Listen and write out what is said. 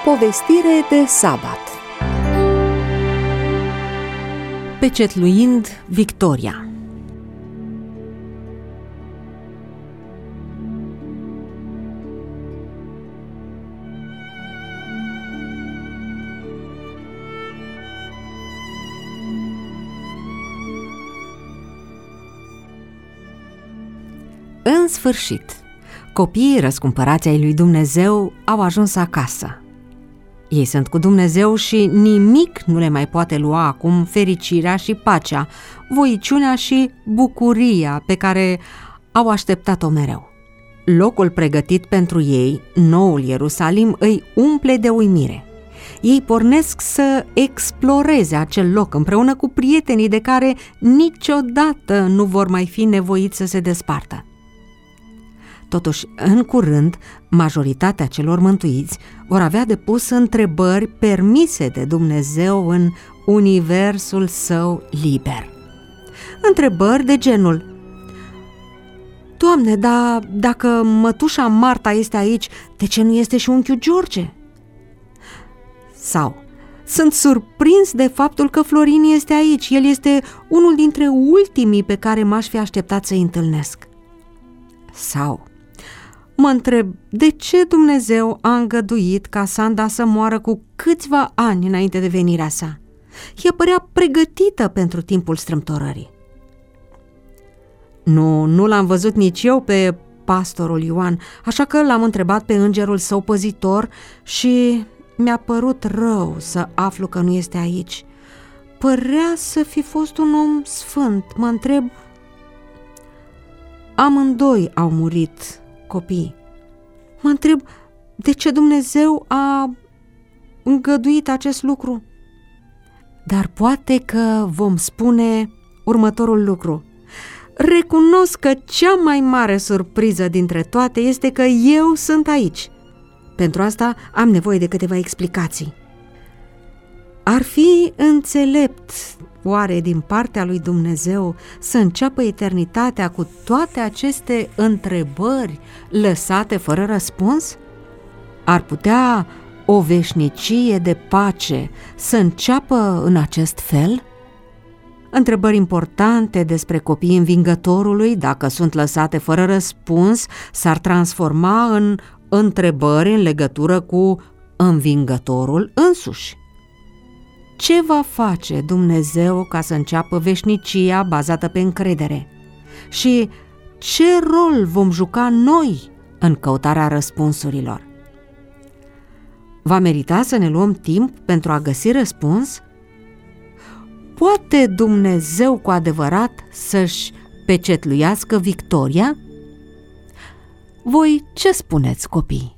Povestire de sabat. Pecetluind Victoria. În sfârșit, copiii răscumpărați ai lui Dumnezeu au ajuns acasă. Ei sunt cu Dumnezeu și nimic nu le mai poate lua acum fericirea și pacea, voiciunea și bucuria pe care au așteptat-o mereu. Locul pregătit pentru ei, noul Ierusalim, îi umple de uimire. Ei pornesc să exploreze acel loc împreună cu prietenii de care niciodată nu vor mai fi nevoiți să se despartă. Totuși, în curând, majoritatea celor mântuiți vor avea de pus întrebări permise de Dumnezeu în universul său liber. Întrebări de genul: Doamne, dar dacă mătușa Marta este aici, de ce nu este și unchiul George? Sau: sunt surprins de faptul că Florin este aici, el este unul dintre ultimii pe care m-aș fi așteptat să-i întâlnesc. Sau: mă întreb de ce Dumnezeu a îngăduit ca Sanda să moară cu câțiva ani înainte de venirea sa. Ea părea pregătită pentru timpul strâmtorării. Nu l-am văzut nici eu pe pastorul Ioan, așa că l-am întrebat pe îngerul său păzitor și mi-a părut rău să aflu că nu este aici. Părea să fi fost un om sfânt. Mă întreb... Amândoi au murit copii. Mă întreb de ce Dumnezeu a îngăduit acest lucru. Dar poate că vom spune următorul lucru: recunosc că cea mai mare surpriză dintre toate este că eu sunt aici. Pentru asta am nevoie de câteva explicații. Ar fi înțelept oare din partea lui Dumnezeu să înceapă eternitatea cu toate aceste întrebări lăsate fără răspuns? Ar putea o veșnicie de pace să înceapă în acest fel? Întrebări importante despre copiii învingătorului, dacă sunt lăsate fără răspuns, s-ar transforma în întrebări în legătură cu învingătorul însuși. Ce va face Dumnezeu ca să înceapă veșnicia bazată pe încredere? Și ce rol vom juca noi în căutarea răspunsurilor? Va merita să ne luăm timp pentru a găsi răspuns? Poate Dumnezeu cu adevărat să-și pecetluiască victoria? Voi ce spuneți, copii?